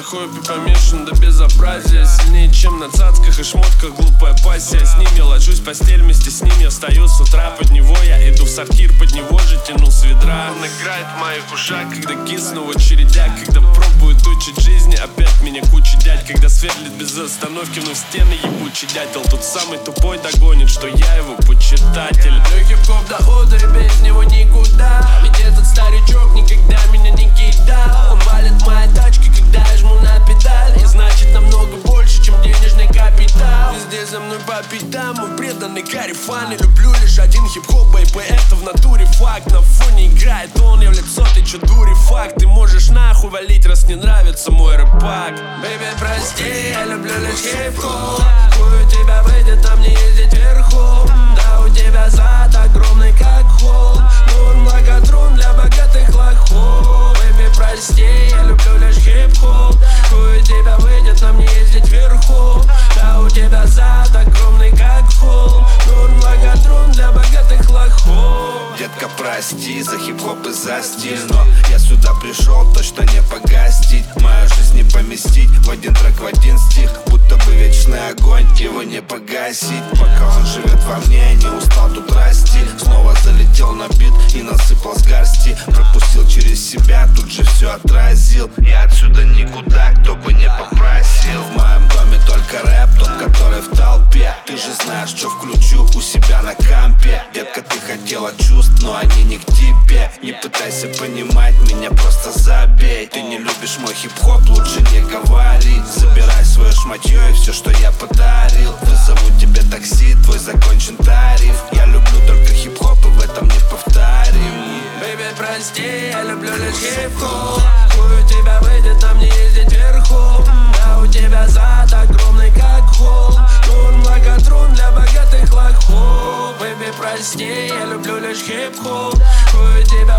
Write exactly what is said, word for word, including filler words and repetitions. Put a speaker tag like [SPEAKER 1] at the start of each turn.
[SPEAKER 1] хобби помешан до безобразия. Сильнее, чем на цацках и шмотках, глупая пассия. С ним я ложусь в постель, вместе с ним я встаю с утра. Под него я иду в сортир, под него же тяну с ведра. Он играет в моих ушах, когда кисну в очередях, когда пробует учить жизни, опять меня куча дядь. Когда сверлит без остановки, но в стены ебучий дятел. Тот самый тупой догонит, что я его почитатель.
[SPEAKER 2] Мой хип-хоп до одури, без него никуда. Ведь этот старичок никогда меня не кидал. Он валит мои тачки, когда я жму на педаль. И значит намного больше, чем денежный капитал. Везде за мной по пятам, мой преданный карифан. И люблю лишь один хип-хоп, бэйб, это в натуре факт. На фоне играет он, я в лицо, ты чё дури, факт. Ты можешь нахуй валить, раз не нравится мой рэпак. Бэйби, прости, я люблю лишь хип-хоп. Хуй у тебя выйдет, а мне ездить верхом. Да у тебя зад огромный, как холм. Но он многотрон для богатых лохов. Бэйби, прости, я люблю лишь хип-хоп. Хуй у тебя выйдет, а мне ездить верхом. Да у тебя зад огромный, как холм. Но он многотрон для богатых лохов.
[SPEAKER 3] Детка, прости за хип-хоп и за стиль, но я сюда пришел точно не погасить. Мою жизнь не поместить в один трек, в один стих. Будто бы вечный огонь, его не погасить. Пока он живет во мне, не устал тут расти. Снова залетел на бит и насыпал с горсти. Пропустил через себя, тут же все отразил. Я отсюда никуда, кто бы не попросил. В моем доме только рэп, тот, который в толпе. Ты же знаешь, что включу у себя на компе. Детка, ты хотела чувств, но они не к тебе. Не пытайся понимать меня, просто забей. Ты не любишь мой хип-хоп, лучше не говори. Забирай свое шматье и все, что я подарил. Вызову тебе такси, твой закончен тариф. Я люблю только хип-хоп и в этом не повторим.
[SPEAKER 2] Бэйби, прости, я люблю лишь хип-хоп. Хуй у тебя выйдет, а мне ездить верхом. Да у тебя зад огромный, как холм. Но он многотрон для богатых лохов. Бэйби, прости, я люблю лишь хип-хоп. Хуй у тебя